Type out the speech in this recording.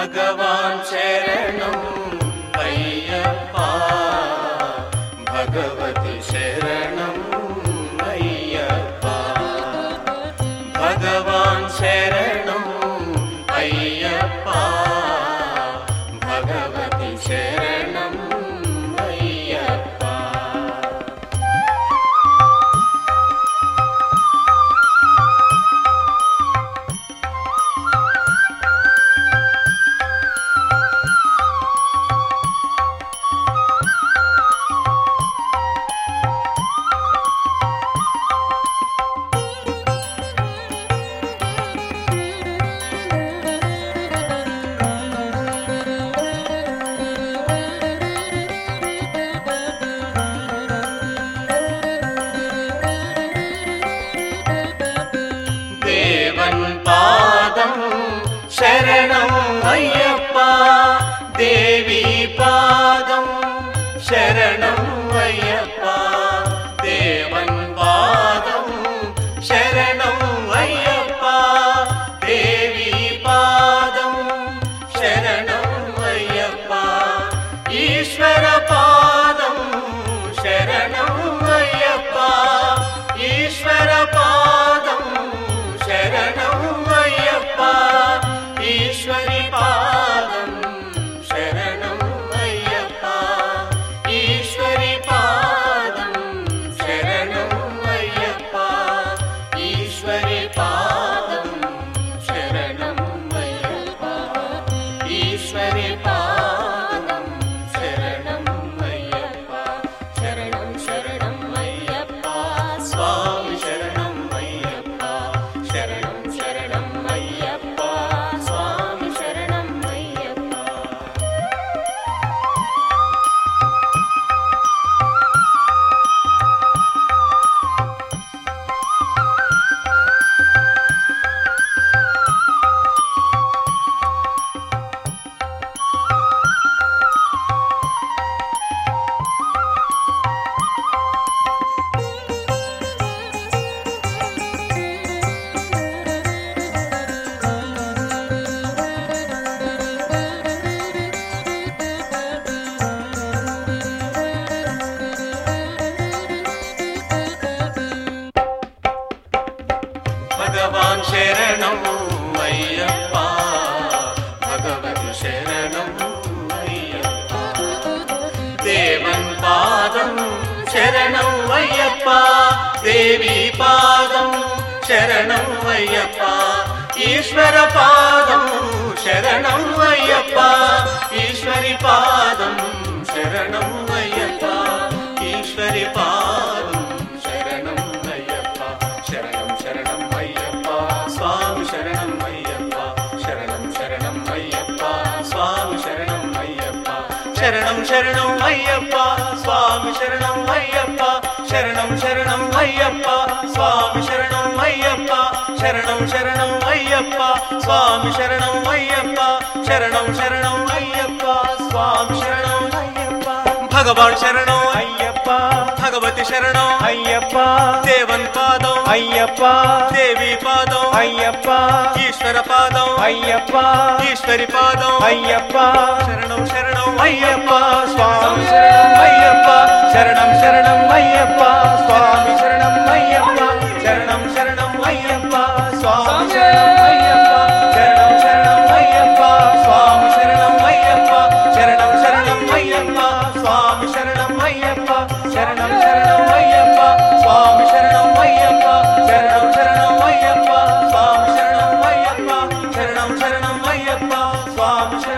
భగవాన్ శరణం అయ్యప్ప భగవతి శరణం అయ్యప్ప భగవాన్ శరణం అయ్యప్ప భగవతి శరణం అయ్యప్ప శరణం అయ్యప్ప దేవి పాదం శరణం అయ్యప్ప దేవన్ పాదం శరణం అయ్యప్ప దేవి పాదం శరణం అయ్యప్ప ఈశ్వర పాదం శరణం అయ్యప్ప ఈశ్వర పాదం శరణం అయ్యప్ప ఈశ్వరి పాదం శరణం అయ్యప్ప ఈశ్వరి పాదం శరణం అయ్యప్ప ఈశ్వరి పాదం శరణం అయ్యప్ప ఈశ్వరి పాదం శరణం అయ్యప్ప శరణం శరణం అయ్యప్ప స్వామి శరణం అయ్యప్ప శరణం శరణం అయ్యప్ప స్వామి శరణం అయ్యప్ప భగవాన్ శరణం అయ్యప్ప భగవతి శరణం అయ్యప్ప దేవన్ పాదం శరణం అయ్యప్ప దేవి పాదం శరణం అయ్యప్ప ఈశ్వర పాదం శరణం అయ్యప్ప ఈశ్వరి పాదం శరణం అయ్యప్ప ఈశ్వరి పాదం శరణం అయ్యప్ప శరణం శరణం అయ్యప్ప స్వామి శరణం అయ్యప్ప శరణం శరణం అయ్యప్ప స్వామి శరణం అయ్యప్ప శరణం శరణం అయ్యప్ప స్వామి శరణం అయ్యప్ప శరణం శరణం అయ్యప్ప స్వామి శరణం అయ్యప్ప శరణం శరణం అయ్యప్ప స్వామి శరణం అయ్యప్ప శరణం శరణం అయ్యప్ప స్వామి శరణం అయ్యప్ప భగవాన్ శరణం అయ్యప్ప భగవతి శరణం అయ్యప్ప దేవన్ పాదం అయ్యప్ప దేవి పాదం అయ్యప్ప ఈశ్వర పాదం అయ్యప్ప ఈశ్వరి పాదం అయ్యప్ప శరణం శరణం అయ్యప్ప స్వామి శరణం అయ్యప్ప శరణం శరణం అయ్యప్ప స్వామి శరణం అయ్యప్ప శరణం శరణం అయ్యప్ప స్వామి శరణం అయ్యప్ప శరణం శరణం అయ్యప్ప స్వామి శరణం అయ్యప్ప శరణం శరణం అయ్యప్ప స్వామి శరణం అయ్యప్ప శరణం శరణం అయ్యప్ప స్వామి శరణం అయ్యప్ప శరణం శరణం అయ్యప్ప స్వామి శరణం అయ్యప్ప శరణం శరణం అయ్యప్ప స్వామి